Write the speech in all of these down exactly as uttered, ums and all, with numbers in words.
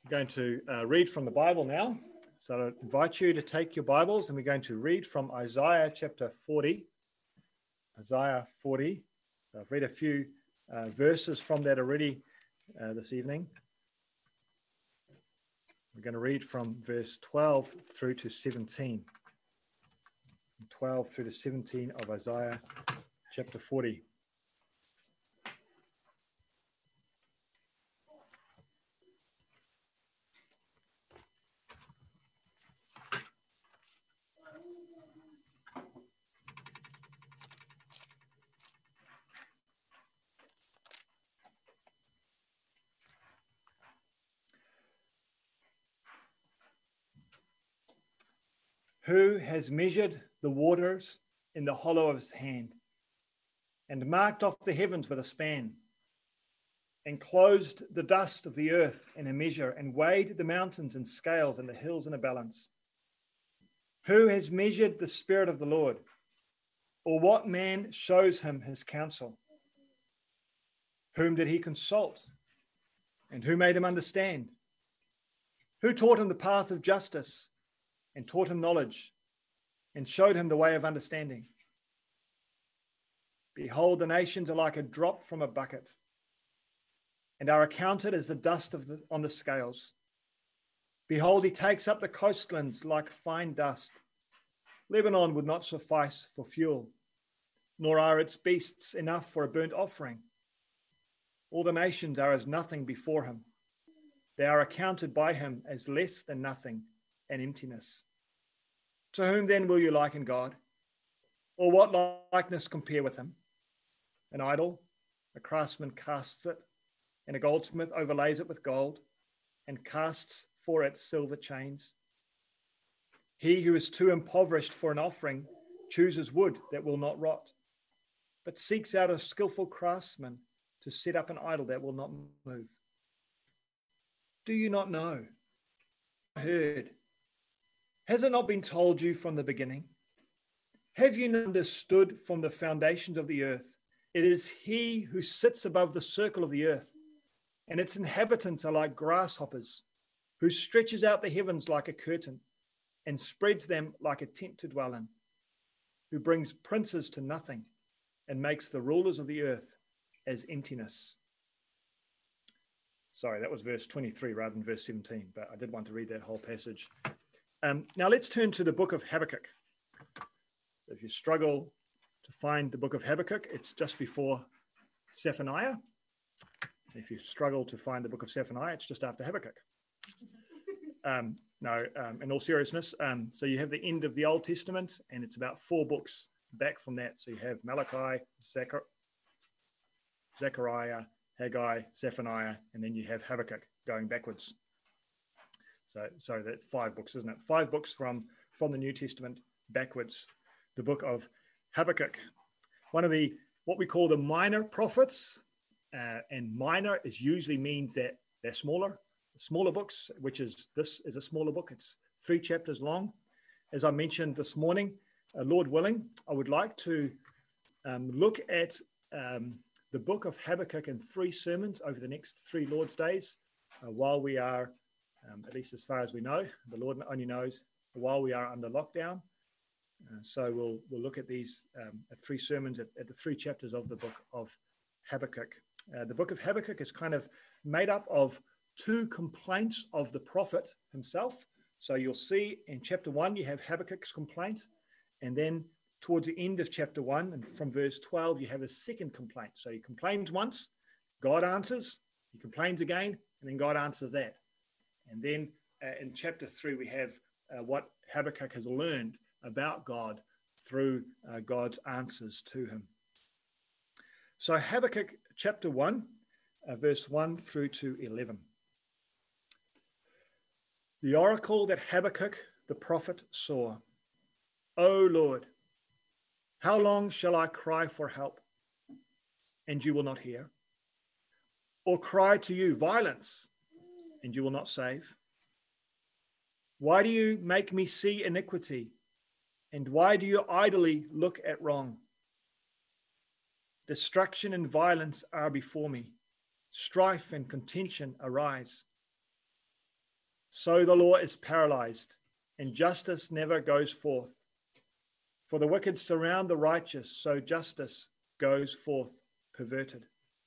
Going to uh, read from the Bible now. So I invite you to take your Bibles and we're going to read from Isaiah chapter forty. Isaiah forty. So I've read a few uh, verses from that already uh, this evening. We're going to read from verse twelve through to seventeen. twelve through to seventeen of Isaiah chapter forty. Who has measured the waters in the hollow of his hand, and marked off the heavens with a span, and closed the dust of the earth in a measure, and weighed the mountains in scales and the hills in a balance? Who has measured the Spirit of the Lord, or what man shows him his counsel? Whom did he consult, and who made him understand? Who taught him the path of justice, and taught him knowledge, and showed him the way of understanding? Behold, the nations are like a drop from a bucket, and are accounted as the dust of the, on the scales. Behold, he takes up the coastlands like fine dust. Lebanon would not suffice for fuel, nor are its beasts enough for a burnt offering. All the nations are as nothing before him. They are accounted by him as less than nothing and emptiness. To whom then will you liken God? Or what likeness compare with him? An idol, a craftsman casts it, and a goldsmith overlays it with gold, and casts for it silver chains. He who is too impoverished for an offering chooses wood that will not rot, but seeks out a skillful craftsman to set up an idol that will not move. Do you not know? Heard? Has it not been told you from the beginning? Have you not understood from the foundations of the earth? It is he who sits above the circle of the earth, and its inhabitants are like grasshoppers, who stretches out the heavens like a curtain and spreads them like a tent to dwell in, who brings princes to nothing and makes the rulers of the earth as emptiness. Sorry, that was verse twenty-three rather than verse seventeen, but I did want to read that whole passage. Um, now let's turn to the book of Habakkuk. If you struggle to find the book of Habakkuk, it's just before Zephaniah. If you struggle to find the book of Zephaniah, it's just after Habakkuk. Um, no, um, in all seriousness, um, so you have the end of the Old Testament, and it's about four books back from that. So you have Malachi, Zechar- Zechariah, Haggai, Zephaniah, and then you have Habakkuk going backwards. So, so that's five books, isn't it? Five books from, from the New Testament backwards. The book of Habakkuk, one of the, what we call the minor prophets, uh, and minor is usually means that they're smaller, smaller books, which is, this is a smaller book. It's three chapters long. As I mentioned this morning, uh, Lord willing, I would like to um, look at um, the book of Habakkuk in three sermons over the next three Lord's days, uh, while we are, um, at least as far as we know, the Lord only knows, while we are under lockdown. Uh, so we'll we'll look at these um, at three sermons at, at the three chapters of the book of Habakkuk. Uh, the book of Habakkuk is kind of made up of two complaints of the prophet himself. So you'll see in chapter one, you have Habakkuk's complaint, and then towards the end of chapter one, and from verse twelve, you have a second complaint. So he complains once, God answers, he complains again, and then God answers that. And then uh, in chapter three, we have uh, what Habakkuk has learned about God through uh, God's answers to him. So Habakkuk chapter one, uh, verse one through to eleven. The oracle that Habakkuk the prophet saw. O Lord, how long shall I cry for help, and you will not hear? Or cry to you violence, and you will not save? Why do you make me see iniquity? And why do you idly look at wrong? Destruction and violence are before me. Strife and contention arise. So the law is paralyzed, and justice never goes forth. For the wicked surround the righteous, so justice goes forth perverted.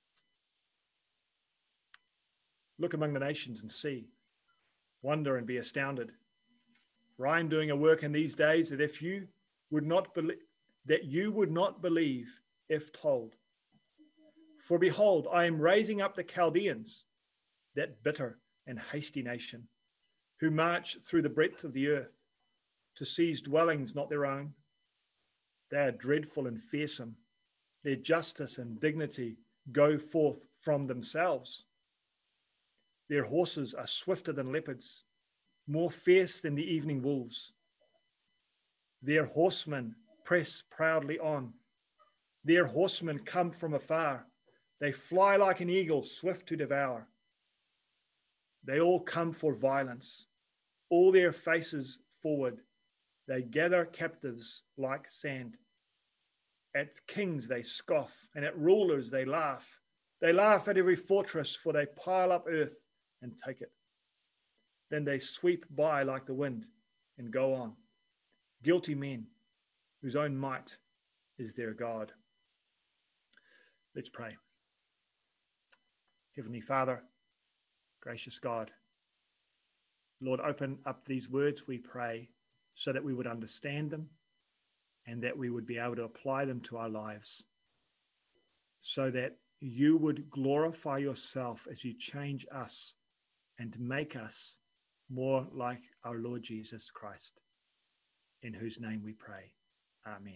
Look among the nations and see, wonder and be astounded. For I am doing a work in these days that if you would not believe, that you would not believe if told. For behold, I am raising up the Chaldeans, that bitter and hasty nation, who march through the breadth of the earth to seize dwellings not their own. They are dreadful and fearsome. Their justice and dignity go forth from themselves. Their horses are swifter than leopards, more fierce than the evening wolves. Their horsemen press proudly on. Their horsemen come from afar. They fly like an eagle, swift to devour. They all come for violence, all their faces forward. They gather captives like sand. At kings they scoff, and at rulers they laugh. They laugh at every fortress, for they pile up earth and take it. Then they sweep by like the wind and go on. Guilty men whose own might is their God. Let's pray. Heavenly Father, gracious God, Lord, open up these words, we pray, so that we would understand them and that we would be able to apply them to our lives, so that you would glorify yourself as you change us and make us more like our Lord Jesus Christ, in whose name we pray. Amen.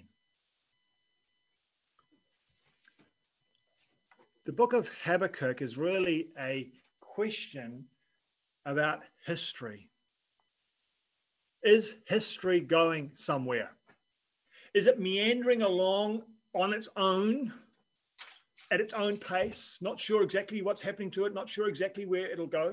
The book of Habakkuk is really a question about history. Is history going somewhere? Is it meandering along on its own, at its own pace, not sure exactly what's happening to it, not sure exactly where it'll go?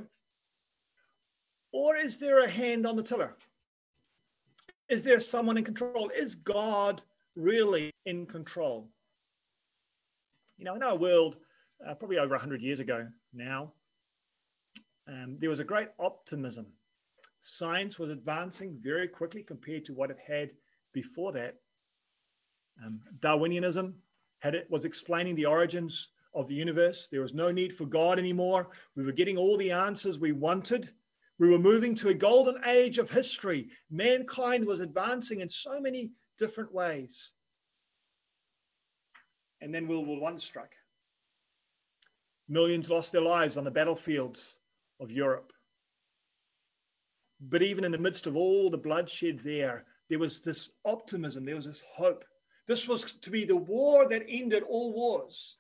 Or is there a hand on the tiller? Is there someone in control? Is God really in control? You know, in our world, uh, probably over one hundred years ago now, um, there was a great optimism. Science was advancing very quickly compared to what it had before that. Um, Darwinianism had it was explaining the origins of the universe. There was no need for God anymore. We were getting all the answers we wanted. We were moving to a golden age of history. Mankind was advancing in so many different ways. And then World War One struck. Millions lost their lives on the battlefields of Europe. But even in the midst of all the bloodshed there, there was this optimism, there was this hope. This was to be the war that ended all wars.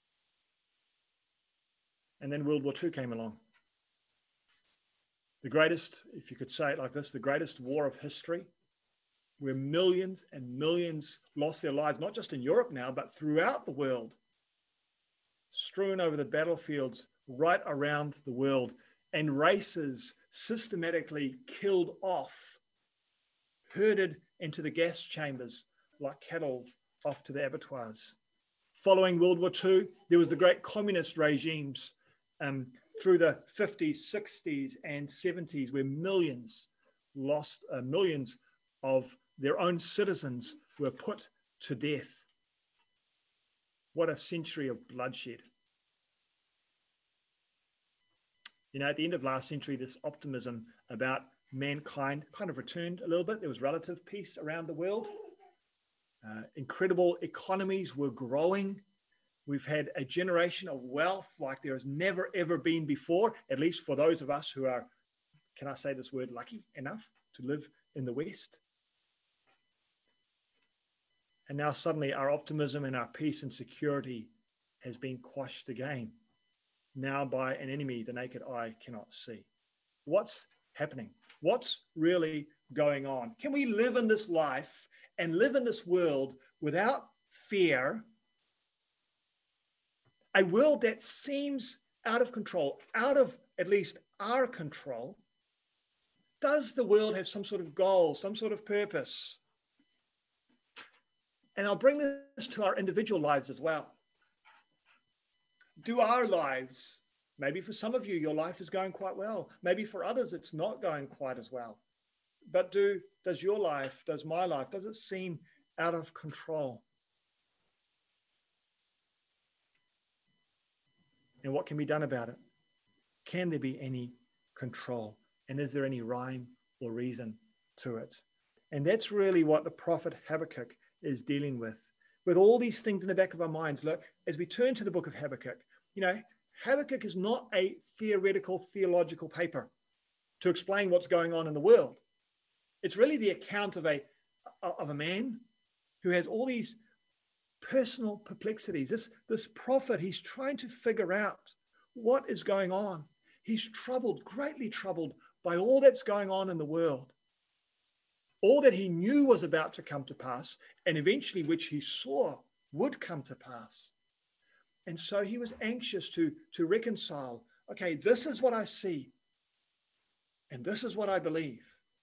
And then World War Two came along. The greatest, if you could say it like this, the greatest war of history, where millions and millions lost their lives, not just in Europe now, but throughout the world, strewn over the battlefields right around the world, and races systematically killed off, herded into the gas chambers like cattle off to the abattoirs. Following World War Two, there was the great communist regimes um, through the fifties, sixties, and seventies, where millions lost, uh, millions of their own citizens were put to death. What a century of bloodshed. You know, at the end of last century, this optimism about mankind kind of returned a little bit. There was relative peace around the world. Uh, incredible economies were growing. We've had a generation of wealth like there has never, ever been before, at least for those of us who are, can I say this word, lucky enough to live in the West. And now suddenly our optimism and our peace and security has been quashed again, now by an enemy the naked eye cannot see. What's happening? What's really going on? Can we live in this life and live in this world without fear? A world that seems out of control, out of at least our control. Does the world have some sort of goal, some sort of purpose? And I'll bring this to our individual lives as well. Do our lives Maybe for some of you, your life is going quite well. Maybe for others, it's not going quite as well. But do does your life, does my life, does it seem out of control? And what can be done about it? Can there be any control? And is there any rhyme or reason to it? And that's really what the prophet Habakkuk is dealing with. With all these things in the back of our minds, look, as we turn to the book of Habakkuk, you know, Habakkuk is not a theoretical, theological paper to explain what's going on in the world. It's really the account of a, of a man who has all these personal perplexities. This, this prophet, he's trying to figure out what is going on. He's troubled, greatly troubled by all that's going on in the world. All that he knew was about to come to pass, and eventually which he saw would come to pass. And so he was anxious to, to reconcile, okay, this is what I see, and this is what I believe.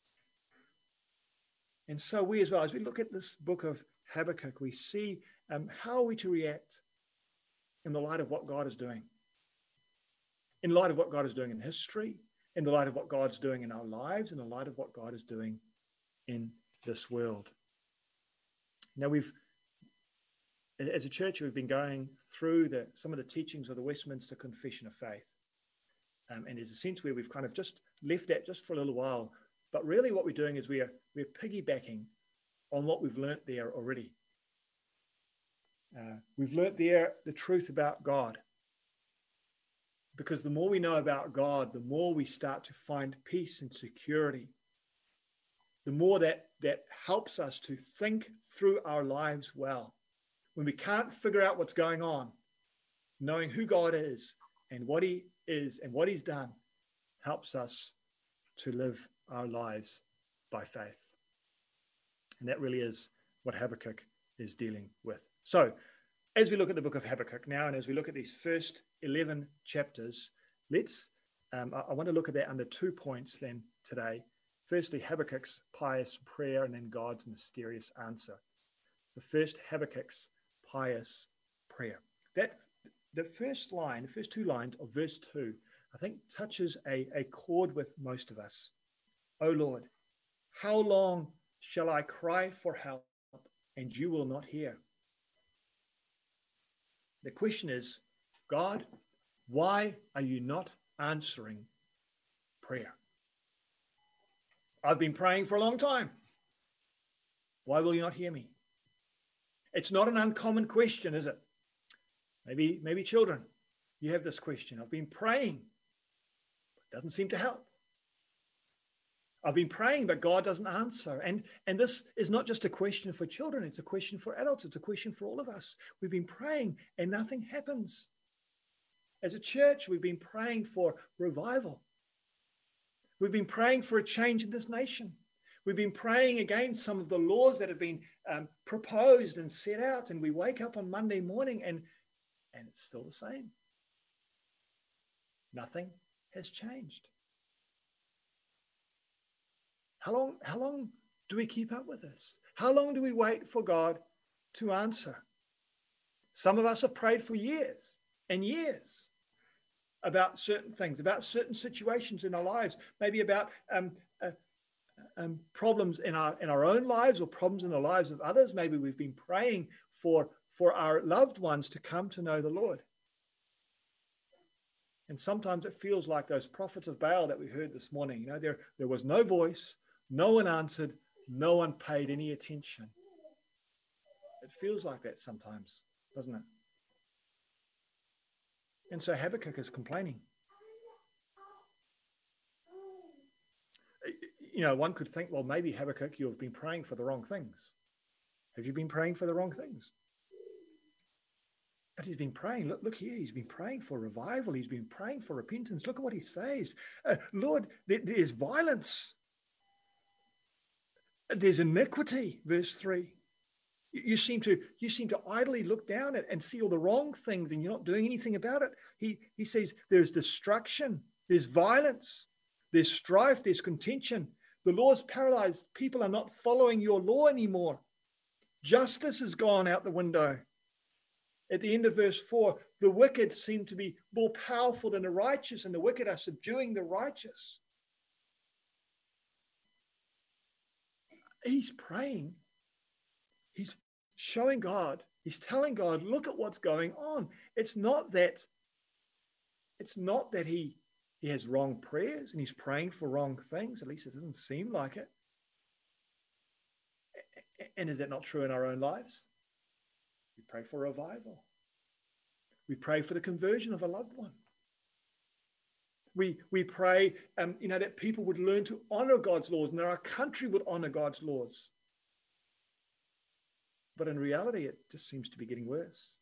And so we as well, as we look at this book of Habakkuk, we see um, how are we to react in the light of what God is doing, in light of what God is doing in history, in the light of what God's doing in our lives, in the light of what God is doing in this world. Now, we've, as a church, we've been going through the, some of the teachings of the Westminster Confession of Faith. Um, and there's a sense where we've kind of just left that just for a little while. But really what we're doing is we are, we're piggybacking on what we've learnt there already. Uh, we've learnt there the truth about God. Because the more we know about God, the more we start to find peace and security. The more that, that helps us to think through our lives well. When we can't figure out what's going on, knowing who God is and what he is and what he's done helps us to live our lives by faith. And that really is what Habakkuk is dealing with. So, as we look at the book of Habakkuk now, and as we look at these first eleven chapters, let's, um, I, I want to look at that under two points then today. Firstly, Habakkuk's pious prayer, and then God's mysterious answer. The first, Habakkuk's pious prayer. That the first line, the first two lines of verse two, I think touches a, a chord with most of us. O Lord, how long shall I cry for help, and you will not hear? The question is, God, why are you not answering prayer? I've been praying for a long time. Why will you not hear me? It's not an uncommon question, is it? Maybe, maybe children, you have this question. I've been praying, but it doesn't seem to help. I've been praying, but God doesn't answer. And, and this is not just a question for children. It's a question for adults. It's a question for all of us. We've been praying and nothing happens. As a church, we've been praying for revival. We've been praying for a change in this nation. We've been praying against some of the laws that have been um, proposed and set out. And we wake up on Monday morning and, and it's still the same. Nothing has changed. How long, how long do we keep up with this? How long do we wait for God to answer? Some of us have prayed for years and years about certain things, about certain situations in our lives, maybe about um, uh, um, problems in our in our own lives or problems in the lives of others. Maybe we've been praying for, for our loved ones to come to know the Lord. And sometimes it feels like those prophets of Baal that we heard this morning. You know, there, there was no voice. No one answered. No one paid any attention. It feels like that sometimes, doesn't it? And so Habakkuk is complaining. You know, one could think, well, maybe Habakkuk, you have been praying for the wrong things. Have you been praying for the wrong things? But he's been praying. Look, look here. He's been praying for revival. He's been praying for repentance. Look at what he says. Uh, Lord, there, there's violence. There's iniquity, verse three. You, you seem to you seem to idly look down at and see all the wrong things, and you're not doing anything about it. He he says there's destruction, there's violence, there's strife, there's contention. The law is paralyzed. People are not following your law anymore. Justice has gone out the window. At the end of verse four, The wicked seem to be more powerful than the righteous, and the wicked are subduing the righteous. He's praying. He's showing God. He's telling God, look at what's going on. It's not that, it's not that he, he has wrong prayers and he's praying for wrong things. At least it doesn't seem like it. And is that not true in our own lives? We pray for revival. We pray for the conversion of a loved one. We, we pray, um, you know, that people would learn to honor God's laws and that our country would honor God's laws. But in reality, it just seems to be getting worse.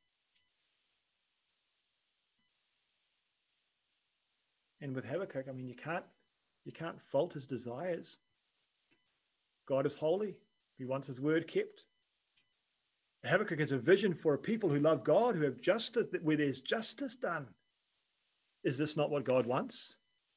And with Habakkuk, I mean, you can't, you can't fault his desires. God is holy. He wants his word kept. Habakkuk has a vision for a people who love God, who have justice, where there's justice done. Is this not what God wants?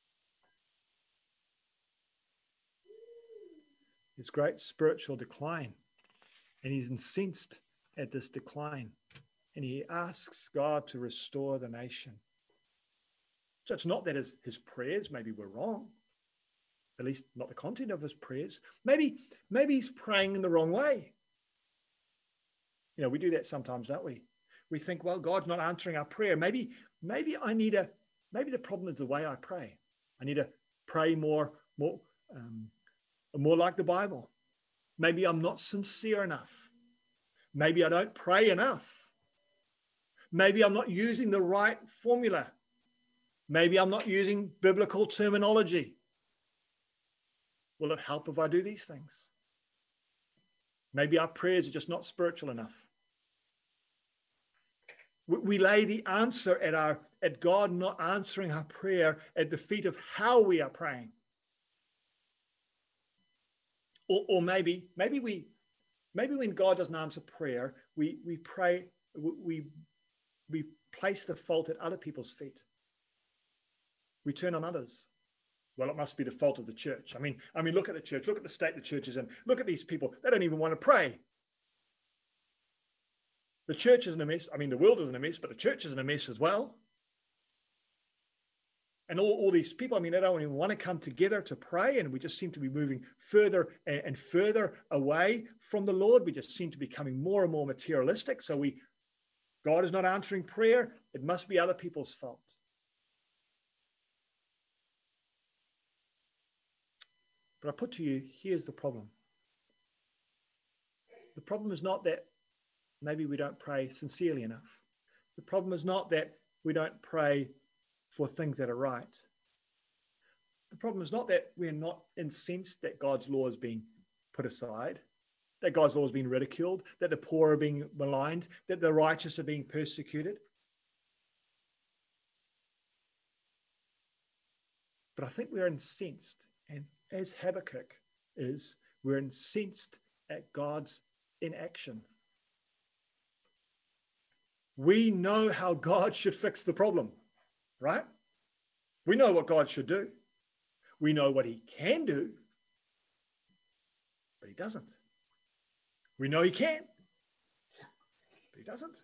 There's great spiritual decline, and he's incensed at this decline, and he asks God to restore the nation. So it's not that his, his prayers maybe were wrong, at least not the content of his prayers. Maybe, maybe he's praying in the wrong way. You know, we do that sometimes, don't we? We think, well, God's not answering our prayer. Maybe, maybe I need a, maybe the problem is the way I pray. I need to pray more, more, um, more like the Bible. Maybe I'm not sincere enough. Maybe I don't pray enough. Maybe I'm not using the right formula. Maybe I'm not using biblical terminology. Will it help if I do these things? Maybe our prayers are just not spiritual enough. We, we lay the answer at our at God not answering our prayer at the feet of how we are praying. Or, or maybe, maybe we, maybe when God doesn't answer prayer, we we pray, we we place the fault at other people's feet. We turn on others. Well, it must be the fault of the church. I mean, I mean, look at the church. Look at the state the church is in. Look at these people. They don't even want to pray. The church is in a mess. I mean, the world is in a mess, but the church is in a mess as well. And all, all these people, I mean, they don't even want to come together to pray, and we just seem to be moving further and, and further away from the Lord. We just seem to be becoming more and more materialistic. So we, God is not answering prayer. It must be other people's fault. But I put to you, here's the problem. The problem is not that maybe we don't pray sincerely enough. The problem is not that we don't pray for things that are right. The problem is not that we're not incensed that God's law is being put aside, that God's law is being ridiculed, that the poor are being maligned, that the righteous are being persecuted. But I think we're incensed, and as Habakkuk is, we're incensed at God's inaction. We know how God should fix the problem, right? We know what God should do. We know what he can do, but he doesn't. We know he can, but he doesn't.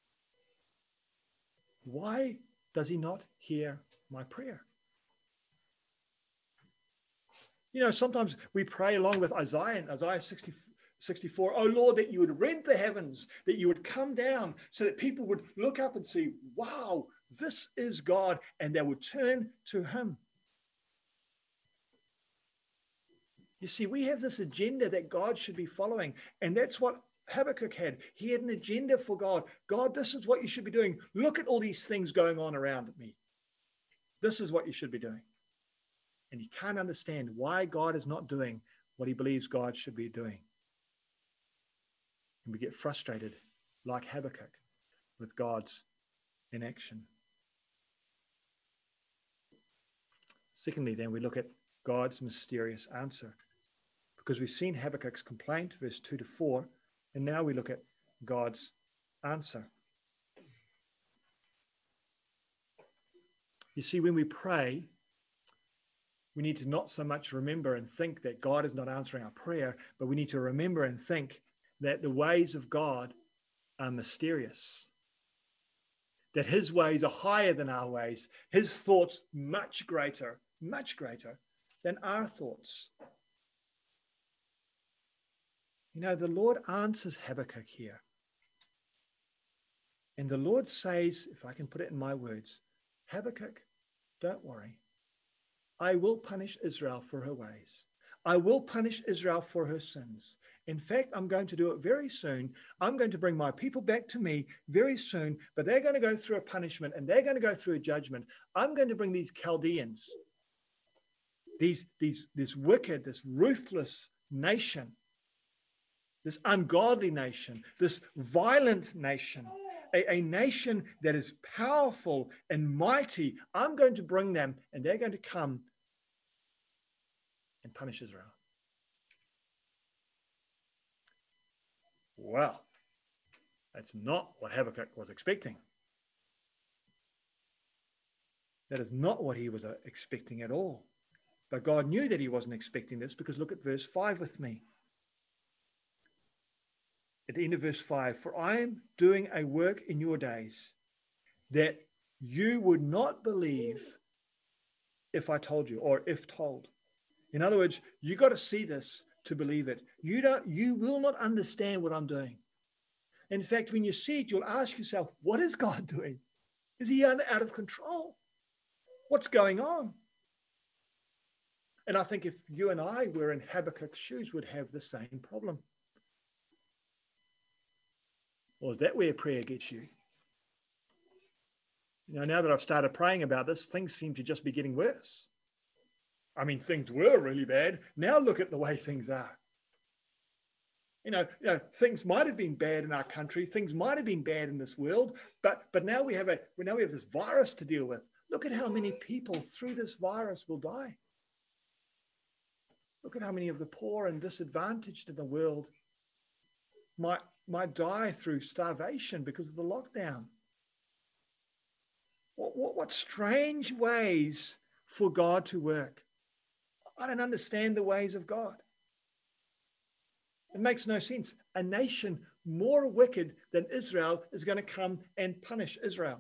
Why does he not hear my prayer? You know, sometimes we pray along with Isaiah in Isaiah sixty, sixty-four, oh Lord, that you would rend the heavens, that you would come down so that people would look up and see, wow, this is God, and they would turn to him. You see, we have this agenda that God should be following, and that's what Habakkuk had. He had an agenda for God. God, this is what you should be doing. Look at all these things going on around me. This is what you should be doing. And he can't understand why God is not doing what he believes God should be doing. And we get frustrated, like Habakkuk, with God's inaction. Secondly, then, we look at God's mysterious answer. Because we've seen Habakkuk's complaint, verse two to four, and now we look at God's answer. You see, when we pray, we need to not so much remember and think that God is not answering our prayer, but we need to remember and think that the ways of God are mysterious. that his ways are higher than our ways, his thoughts much greater, much greater than our thoughts. You know, the Lord answers Habakkuk here. And the Lord says, if I can put it in my words, Habakkuk, don't worry. I will punish Israel for her ways. I will punish Israel for her sins. In fact, I'm going to do it very soon. I'm going to bring my people back to me very soon, but they're going to go through a punishment and they're going to go through a judgment. I'm going to bring these Chaldeans, these, these, this wicked, this ruthless nation, this ungodly nation, this violent nation, a, a nation that is powerful and mighty. I'm going to bring them and they're going to come and punish Israel. Well, that's not what Habakkuk was expecting. That is not what he was expecting at all. But God knew that he wasn't expecting this, because look at verse five with me. At the end of verse five, for I am doing a work in your days that you would not believe if I told you, or if told. In other words, you got to see this to believe it. You don't, you will not understand what I'm doing. In fact, when you see it, you'll ask yourself, what is God doing? Is he out of control? What's going on? And I think if you and I were in Habakkuk's shoes, would have the same problem. Or is that where prayer gets you? You know, now that I've started praying about this, things seem to just be getting worse. I mean, things were really bad. Now look at the way things are. You know, you know, things might have been bad in our country. Things might have been bad in this world, but but now we have a now we have this virus to deal with. Look at how many people through this virus will die. Look at how many of the poor and disadvantaged in the world might might die through starvation because of the lockdown. What what, what strange ways for God to work. I don't understand the ways of God. It makes no sense. A nation more wicked than Israel is going to come and punish Israel.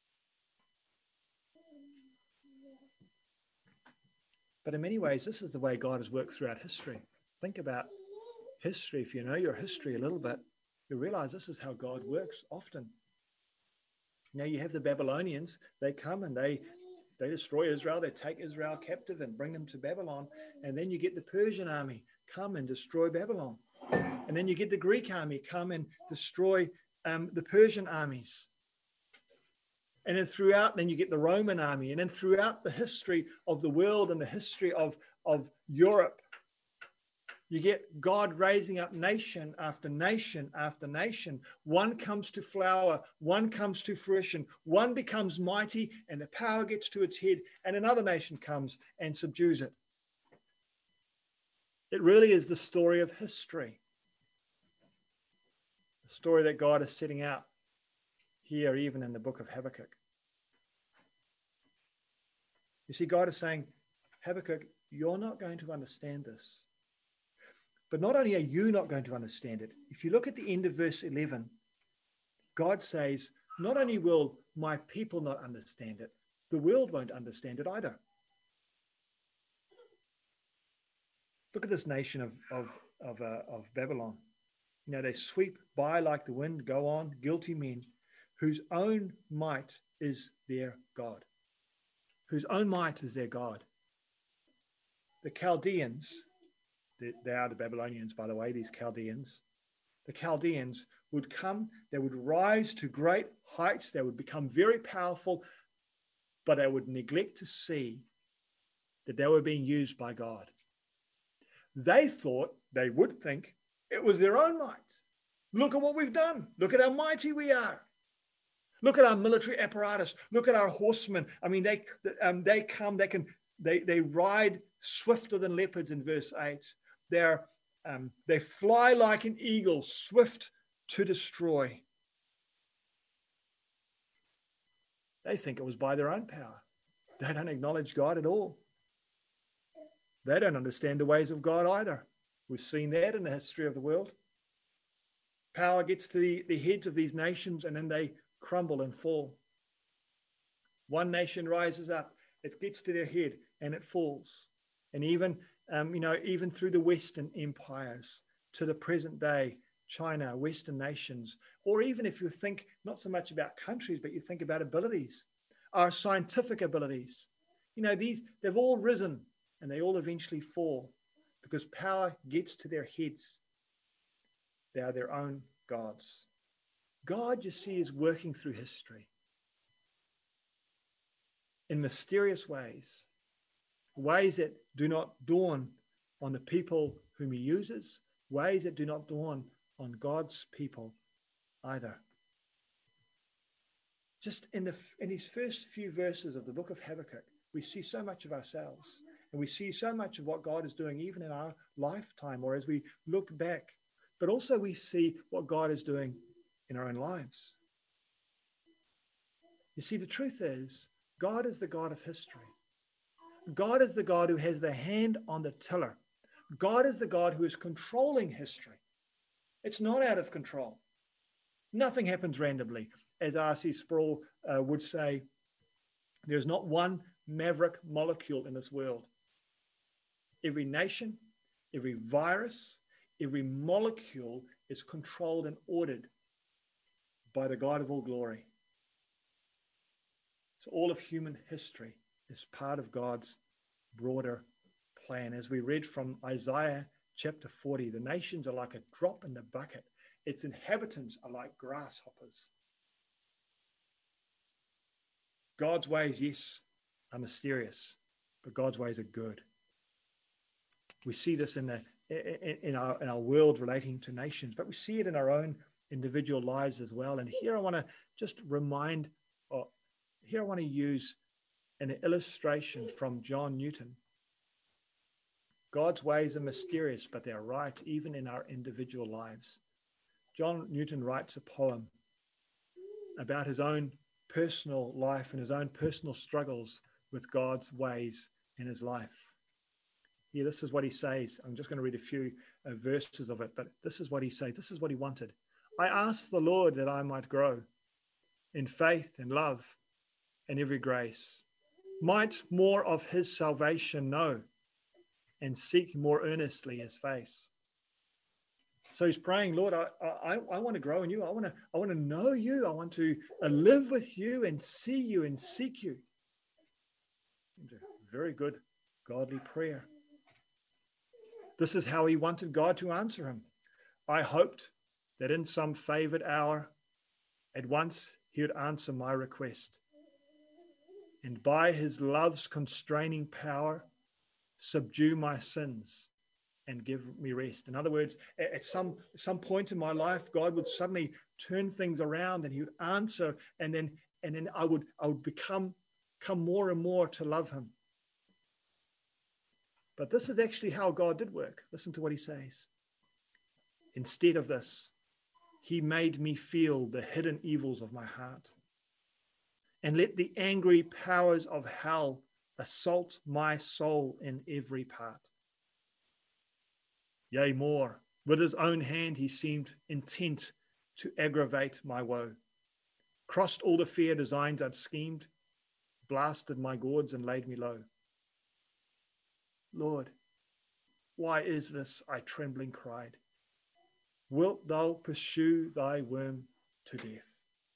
But in many ways, this is the way God has worked throughout history. Think about history. If you know your history a little bit, you realize this is how God works often. Now you have the Babylonians. They come and they They destroy Israel. They take Israel captive and bring them to Babylon. And then you get the Persian army come and destroy Babylon. And then you get the Greek army come and destroy um, the Persian armies. And then throughout, then you get the Roman army. And then throughout the history of the world and the history of, of Europe, you get God raising up nation after nation after nation. One comes to flower, one comes to fruition, one becomes mighty and the power gets to its head, and another nation comes and subdues it. It really is the story of history. The story that God is setting out here, even in the book of Habakkuk. You see, God is saying, Habakkuk, you're not going to understand this. But not only are you not going to understand it, if you look at the end of verse eleven, God says, not only will my people not understand it, the world won't understand it either. Look at this nation of, of, of, uh, of Babylon. You know, they sweep by like the wind, go on, guilty men, whose own might is their God. Whose own might is their God. The Chaldeans, they are the Babylonians, by the way, these Chaldeans. The Chaldeans would come, they would rise to great heights, they would become very powerful, but they would neglect to see that they were being used by God. They thought, they would think, it was their own might. Look at what we've done. Look at how mighty we are. Look at our military apparatus. Look at our horsemen. I mean, they um, they come, they can, they, they ride swifter than leopards in verse eight. They're, um, they fly like an eagle, swift to destroy. They think it was by their own power. They don't acknowledge God at all. They don't understand the ways of God either. We've seen that in the history of the world. Power gets to the, the heads of these nations and then they crumble and fall. One nation rises up, it gets to their head and it falls. And even, um, you know, even through the Western empires to the present day, China, Western nations, or even if you think not so much about countries, but you think about abilities, our scientific abilities, you know, these, they've all risen and they all eventually fall because power gets to their heads. They are their own gods. God, you see, is working through history in mysterious ways, ways that do not dawn on the people whom he uses, ways that do not dawn on God's people either. Just in, the, in these first few verses of the book of Habakkuk, we see so much of ourselves, and we see so much of what God is doing even in our lifetime or as we look back, but also we see what God is doing in our own lives. You see, the truth is, God is the God of history. God is the God who has the hand on the tiller. God is the God who is controlling history. It's not out of control. Nothing happens randomly. As R C Sproul uh, would say, there's not one maverick molecule in this world. Every nation, every virus, every molecule is controlled and ordered by the God of all glory. So all of human history is part of God's broader plan. As we read from Isaiah chapter forty, the nations are like a drop in the bucket. Its inhabitants are like grasshoppers. God's ways, yes, are mysterious, but God's ways are good. We see this in the in, in our in our world relating to nations, but we see it in our own individual lives as well. And here I want to just remind, or here I want to use an illustration from John Newton. God's ways are mysterious, but they're right even in our individual lives. John Newton writes a poem about his own personal life and his own personal struggles with God's ways in his life. Here, this is what he says. I'm just going to read a few uh, verses of it, but this is what he says. This is what he wanted. I asked the Lord that I might grow in faith and love and every grace, might more of his salvation know and seek more earnestly his face. So he's praying, Lord, I, I, I want to grow in you. I want to, I want to know you. I want to uh, live with you and see you and seek you. Very good, godly prayer. This is how he wanted God to answer him. I hoped that in some favored hour, at once he would answer my request. And by his love's constraining power, subdue my sins and give me rest. In other words, at some, some point in my life, God would suddenly turn things around and he would answer, and then, and then I would, I would become, come more and more to love him. But this is actually how God did work. Listen to what he says. Instead of this, he made me feel the hidden evils of my heart and let the angry powers of hell assault my soul in every part. Yea, more, with his own hand he seemed intent to aggravate my woe, crossed all the fair designs I'd schemed, blasted my gourds and laid me low. Lord, why is this? I trembling cried. Wilt thou pursue thy worm to death?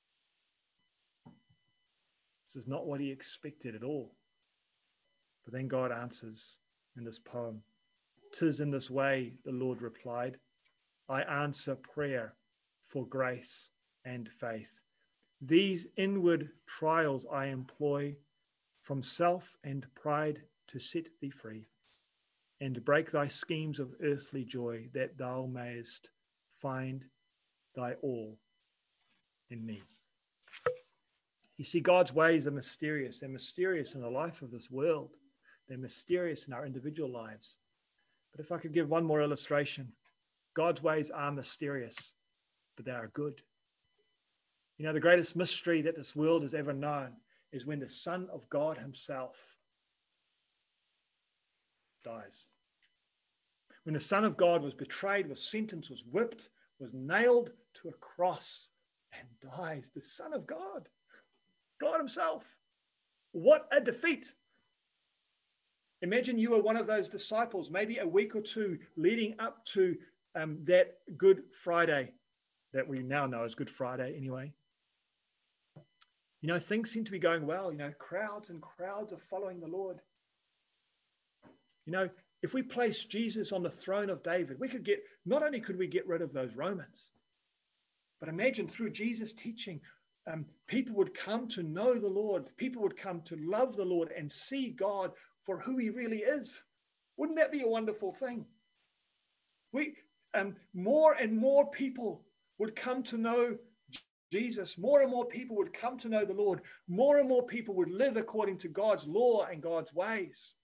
This is not what he expected at all. But then God answers in this poem. "'Tis in this way," the Lord replied, "I answer prayer for grace and faith. These inward trials I employ from self and pride to set thee free, and break thy schemes of earthly joy, that thou mayest find thy all in me." You see, God's ways are mysterious. They're mysterious in the life of this world. They're mysterious in our individual lives. But if I could give one more illustration, God's ways are mysterious, but they are good. You know, the greatest mystery that this world has ever known is when the Son of God himself dies. When the Son of God was betrayed, was sentenced, was whipped, was nailed to a cross and dies. The Son of God, God himself. What a defeat. Imagine you were one of those disciples, maybe a week or two leading up to um, that Good Friday that we now know as Good Friday anyway. You know, things seem to be going well. You know, crowds and crowds are following the Lord. You know, if we place Jesus on the throne of David, we could get, not only could we get rid of those Romans, but imagine through Jesus' teaching, um, people would come to know the Lord. People would come to love the Lord and see God for who he really is. Wouldn't that be a wonderful thing? We, um, more and more people would come to know Jesus. More and more people would come to know the Lord. More and more people would live according to God's law and God's ways.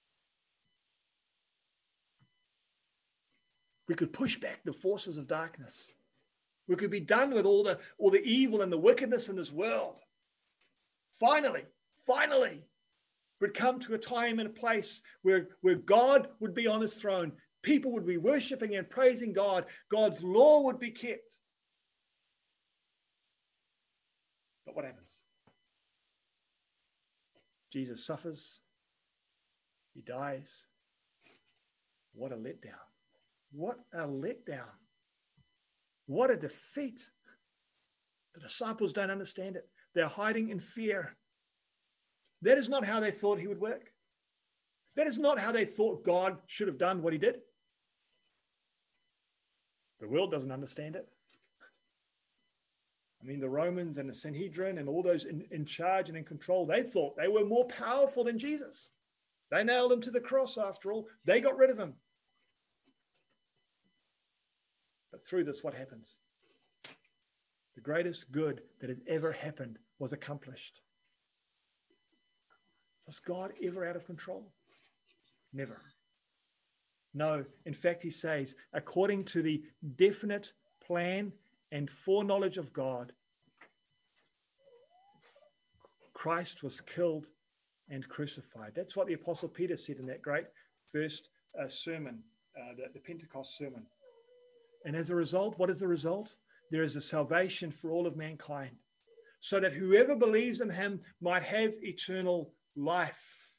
We could push back the forces of darkness. We could be done with all the, all the evil and the wickedness in this world. Finally, finally, we'd come to a time and a place where, where God would be on his throne. People would be worshiping and praising God. God's law would be kept. But what happens? Jesus suffers. He dies. What a letdown. What a letdown. What a defeat. The disciples don't understand it. They're hiding in fear. That is not how they thought he would work. That is not how they thought God should have done what he did. The world doesn't understand it. I mean, the Romans and the Sanhedrin and all those in, in charge and in control, they thought they were more powerful than Jesus. They nailed him to the cross after all. They got rid of him. But through this, what happens? The greatest good that has ever happened was accomplished. Was God ever out of control? Never. No, in fact, he says, according to the definite plan and foreknowledge of God, Christ was killed and crucified. That's what the Apostle Peter said in that great first uh, sermon, uh, the, the Pentecost sermon. And as a result, what is the result? There is a salvation for all of mankind, so that whoever believes in him might have eternal life.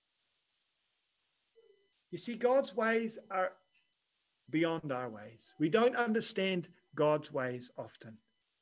You see, God's ways are beyond our ways. We don't understand God's ways often,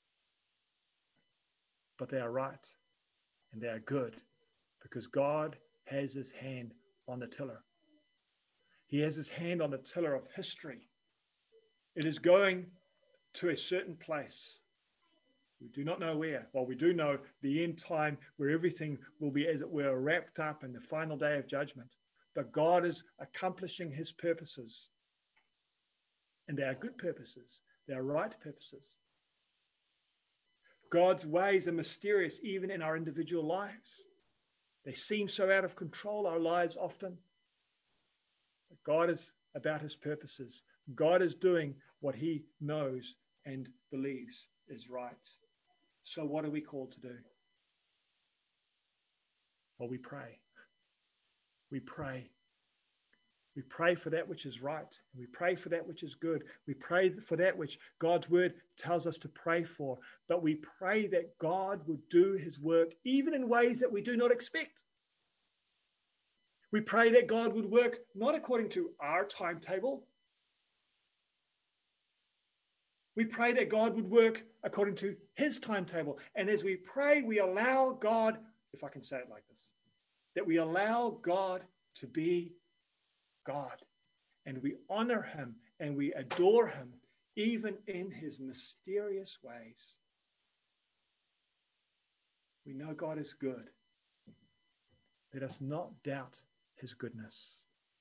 but they are right and they are good because God has his hand on the tiller. He has his hand on the tiller of history. It is going to a certain place. We do not know where. Well, we do know the end time where everything will be, as it were, wrapped up in the final day of judgment. But God is accomplishing his purposes. And they are good purposes. They are right purposes. God's ways are mysterious even in our individual lives. They seem so out of control, our lives often. But God is about his purposes. God is doing what he knows and believes is right. So what are we called to do? Well, we pray. We pray. We pray for that which is right. We pray for that which is good. We pray for that which God's word tells us to pray for. But we pray that God would do his work even in ways that we do not expect. We pray that God would work not according to our timetable. We pray that God would work according to his timetable. And as we pray, we allow God, if I can say it like this, that we allow God to be God. And we honor him and we adore him, even in his mysterious ways. We know God is good. Let us not doubt his goodness.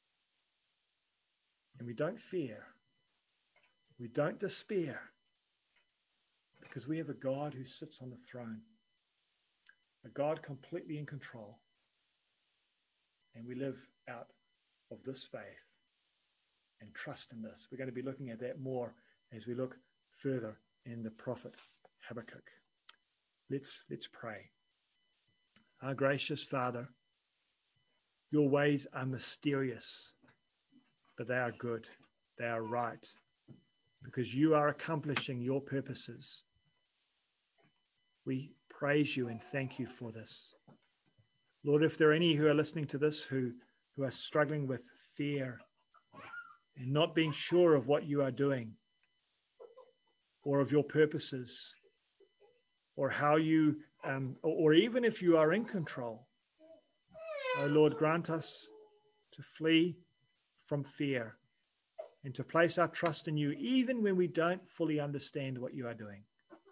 And we don't fear. We don't despair, because we have a God who sits on the throne, a God completely in control. And we live out of this faith and trust in this. We're going to be looking at that more as we look further in the prophet Habakkuk. Let's, let's pray. Our gracious Father, your ways are mysterious, but they are good. They are right, because you are accomplishing your purposes. We praise you and thank you for this. Lord, if there are any who are listening to this who, who are struggling with fear and not being sure of what you are doing or of your purposes or how you, um, or, or even if you are in control, oh Lord, grant us to flee from fear and to place our trust in you, even when we don't fully understand what you are doing.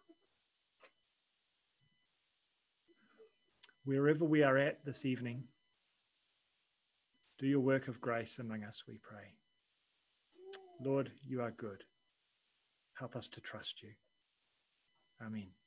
Wherever we are at this evening, do your work of grace among us, we pray. Lord, you are good. Help us to trust you. Amen.